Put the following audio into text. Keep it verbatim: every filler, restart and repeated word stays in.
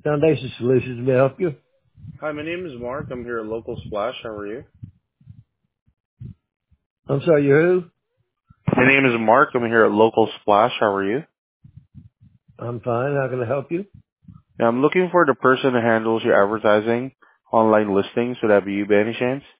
Foundation Solutions may I help you. Hi, my name is Mark. I'm here at Local Splash. How are you? I'm sorry, you're who? My name is Mark. I'm here at Local Splash. How are you? I'm fine. How can I help you? Yeah, I'm looking for the person who handles your advertising, online listings. Would that be you by any chance?